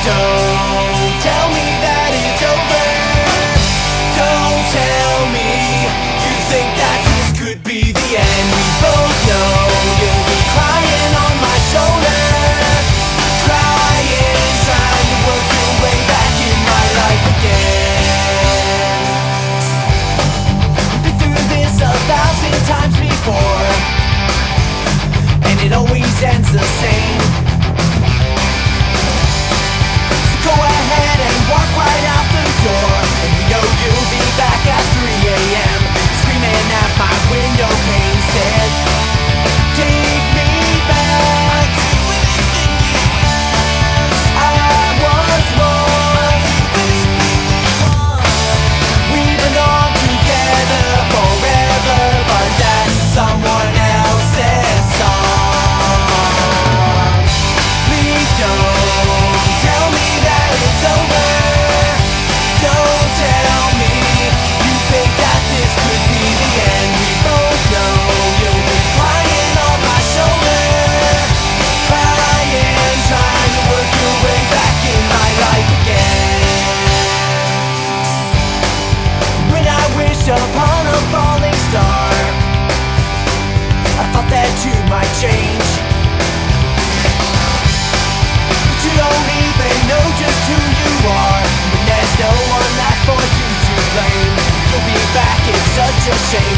don't tell me that it's over. Don't tell me you think that this could be the end. We both know you'll be crying on my shoulder, crying, trying to work your way back in my life again. Been through this 1,000 times before, and it always ends the same. So go ahead and walk right out the door, and you know you'll be back at 3 a.m. screaming at my window pane, said, take me back to anything you have. I was wrong. We belong together forever, but that's someone else's song. Please don't tell me that it's over. Don't tell me you think that this could be the end. We both know you'll be crying on my shoulder, crying, trying to work your way back in my life again. When I wish upon a falling star, I thought that you might change, but you don't even know just who you are. When there's no one left for you to blame, you'll be back, it's such a shame.